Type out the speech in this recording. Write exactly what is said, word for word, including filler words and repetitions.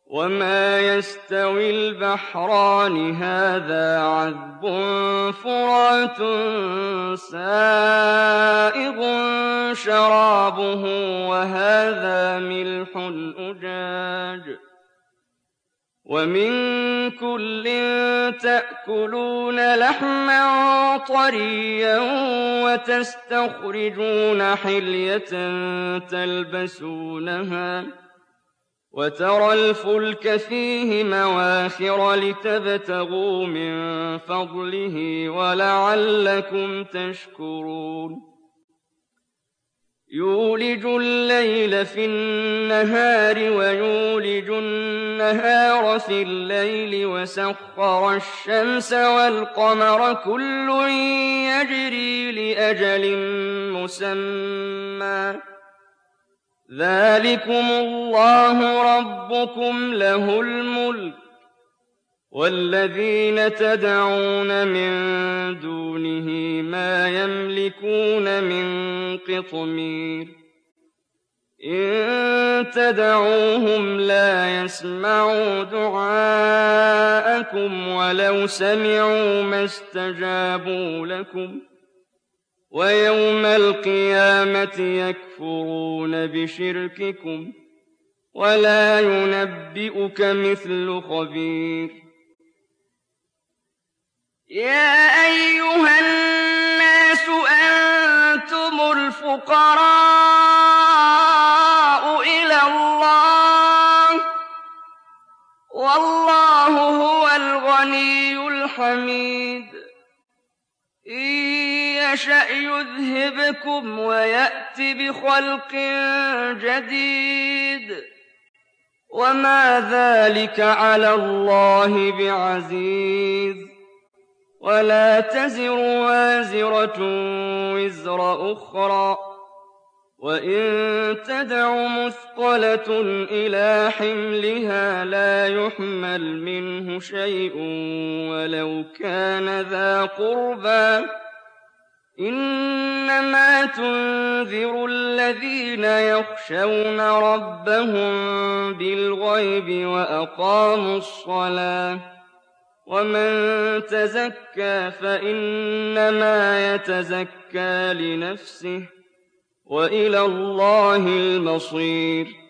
وما يستوي البحران هذا عذب فرات سائغ شرابه وهذا ملح أجاج ومن كل تأكلون لحما طريا وتستخرجون حلية تلبسونها وترى الفلك فيه مواخر لتبتغوا من فضله ولعلكم تشكرون يولج الليل في النهار ويولج النهار في الليل وسخر الشمس والقمر كل يجري لأجل مسمى ذلكم الله ربكم له الملك والذين تدعون من دونه ما يملكون من قطمير إن تدعوهم لا يسمعوا دعاءكم ولو سمعوا ما استجابوا لكم ويوم القيامة يكفرون بشرككم ولا ينبئك مثل خبير يا أيها الناس أنتم الفقراء إلى الله والله هو الغني الحميد إن يشأ يذهبكم ويأت بخلق جديد وما ذلك على الله بعزيز ولا تزر وازرة وزر أخرى وإن تدع مثقلة إلى حملها لا يحمل منه شيء ولو كان ذا قربى إنما تنذر الذين يخشون ربهم بالغيب وأقاموا الصلاة ومن تزكى فإنما يتزكى لنفسه وإلى الله المصير